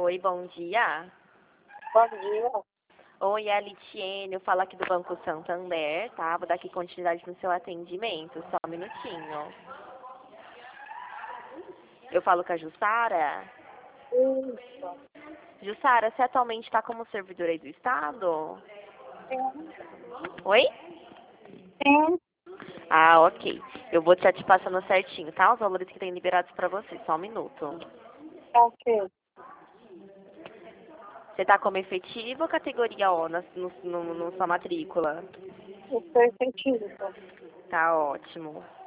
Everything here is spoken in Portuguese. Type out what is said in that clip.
Oi, bom dia. Bom dia. Oi, é a Litiene, eu falo aqui do Banco Santander, tá? Vou dar aqui continuidade no seu atendimento, só um minutinho. Eu falo com a Jussara. Isso. Jussara, você atualmente está como servidora aí do Estado? Sim. Oi? Sim. Ah, ok. Eu vou te passando certinho, tá? Os valores que tem liberados para você, só um minuto. Ok. Você tá como efetivo ou categoria O no sua matrícula? Isso é científico. Tá ótimo.